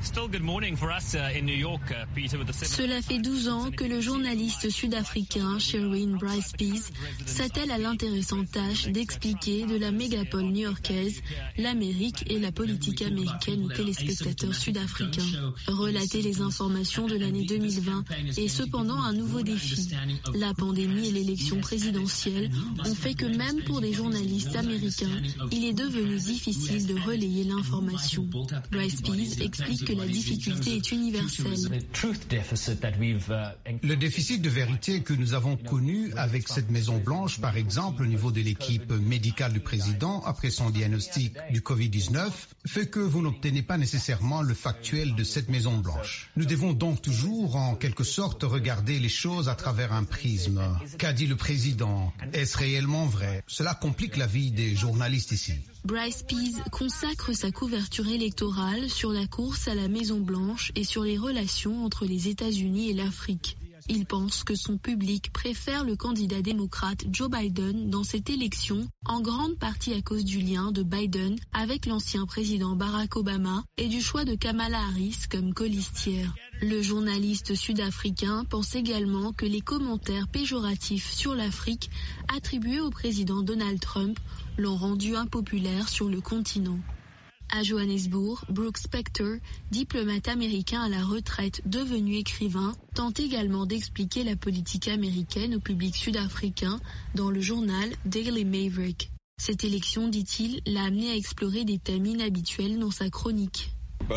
Cela fait 12 ans que le journaliste sud-africain Sherwin Bryce Pease s'attelle à l'intéressante tâche d'expliquer de la mégapole new-yorkaise l'Amérique et la politique américaine aux téléspectateurs sud-africains. Relater les informations de l'année 2020 est cependant un nouveau défi. La pandémie et l'élection présidentielle ont fait que même pour des journalistes américains, il est devenu difficile de relayer l'information. Bryce Pease explique que la difficulté est universelle. Le déficit de vérité que nous avons connu avec cette Maison-Blanche, par exemple, au niveau de l'équipe médicale du président après son diagnostic du Covid-19, fait que vous n'obtenez pas nécessairement le factuel de cette Maison-Blanche. Nous devons donc toujours, en quelque sorte, regarder les choses à travers un prisme. Qu'a dit le président? Est-ce réellement vrai? Cela complique la vie des journalistes ici. Bryce Pease consacre sa couverture électorale sur la course à la Maison-Blanche et sur les relations entre les États-Unis et l'Afrique. Il pense que son public préfère le candidat démocrate Joe Biden dans cette élection, en grande partie à cause du lien de Biden avec l'ancien président Barack Obama et du choix de Kamala Harris comme colistière. Le journaliste sud-africain pense également que les commentaires péjoratifs sur l'Afrique attribués au président Donald Trump l'ont rendu impopulaire sur le continent. À Johannesburg, Brooke Spector, diplomate américain à la retraite devenu écrivain, tente également d'expliquer la politique américaine au public sud-africain dans le journal Daily Maverick. Cette élection, dit-il, l'a amené à explorer des thèmes inhabituels dans sa chronique.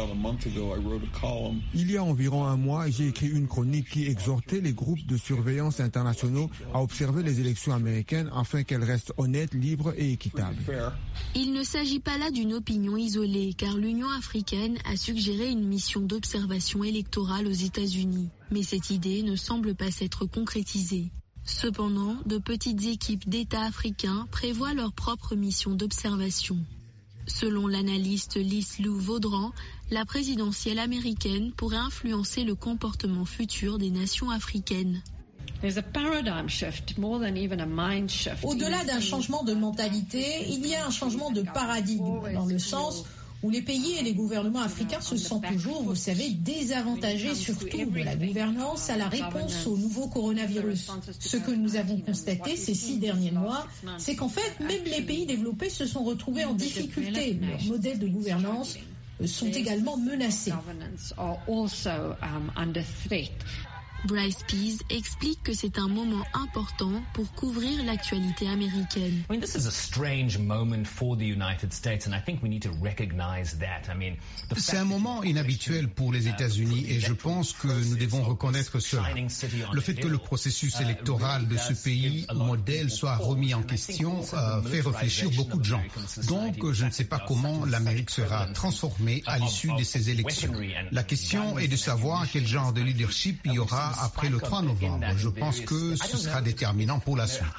Il y a environ un mois, j'ai écrit une chronique qui exhortait les groupes de surveillance internationaux à observer les élections américaines afin qu'elles restent honnêtes, libres et équitables. Il ne s'agit pas là d'une opinion isolée, car l'Union africaine a suggéré une mission d'observation électorale aux États-Unis. Mais cette idée ne semble pas s'être concrétisée. Cependant, de petites équipes d'États africains prévoient leur propre mission d'observation. Selon l'analyste Lys-Lou Vaudran, la présidentielle américaine pourrait influencer le comportement futur des nations africaines. Au-delà d'un changement de mentalité, il y a un changement de paradigme, dans le sens où les pays et les gouvernements africains se sentent toujours, vous savez, désavantagés surtout de la gouvernance à la réponse au nouveau coronavirus. Ce que nous avons constaté ces 6 derniers mois, c'est qu'en fait, même les pays développés se sont retrouvés en difficulté. Leurs modèles de gouvernance sont également menacés. Bryce Pease explique que c'est un moment important pour couvrir l'actualité américaine. C'est un moment inhabituel pour les États-Unis et je pense que nous devons reconnaître cela. Le fait que le processus électoral de ce pays modèle soit remis en question fait réfléchir beaucoup de gens. Donc, je ne sais pas comment l'Amérique sera transformée à l'issue de ces élections. La question est de savoir quel genre de leadership il y aura après le 3 novembre. Je pense que ce sera déterminant pour la suite.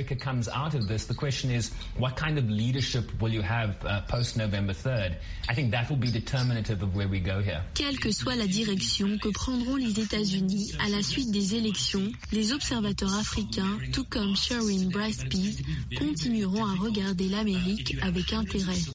Quelle que soit la direction que prendront les États-Unis à la suite des élections, les observateurs africains, tout comme Sherwin Bryce Pease, continueront à regarder l'Amérique avec intérêt.